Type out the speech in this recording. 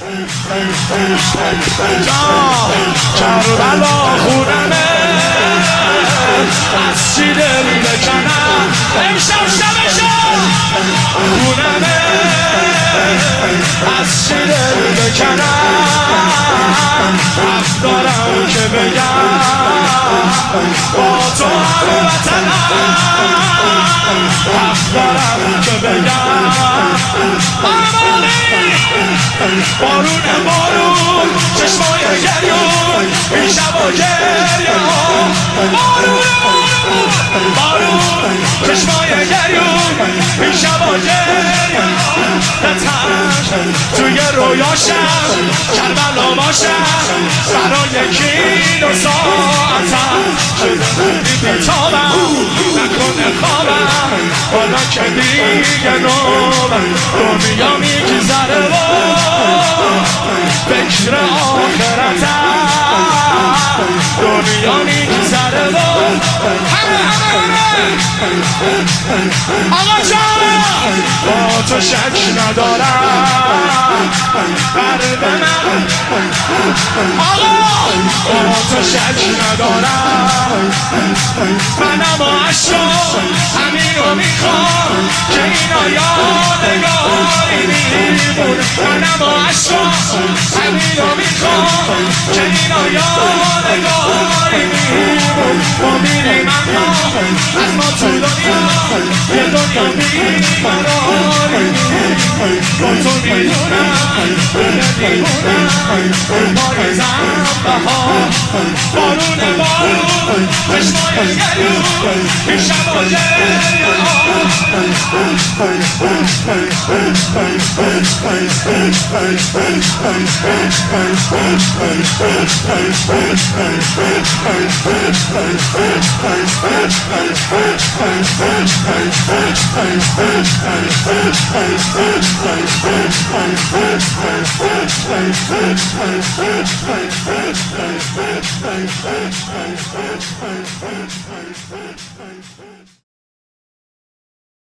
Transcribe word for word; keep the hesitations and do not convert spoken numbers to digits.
کربلا خونمه از چی دل بکنم امشب شبشم خونمه از چی دل بکنم حق دارم که بگم با تو همه وطنم حق دارم که بگم بارون بارون چشمای گریون این شب و گریه ها بارون بارون چشمای گریون این شب و گریه ها نتن توی رویاشم کربلا باشم برای کین و ساعتم بیتابم نکنه خوابم حالا که دیگه نوبم دنیا میگذره و فکر آخرتم دنیا میگذره و همه همه آقا جان با تو شک ندارم قلب من آقا با تو شک ندارم منم و عشق همین رو میخوام که اینا یادگاری میمونه منم و عشق همین رو میخوام که اینا یادگاری میمونه ما میریم اما از ما تو دنیا یه دنیا بیقراری با تو میدونم دل دیوونم پاییزم بهار بارون بارون چشمای گریون این شب و گریه ها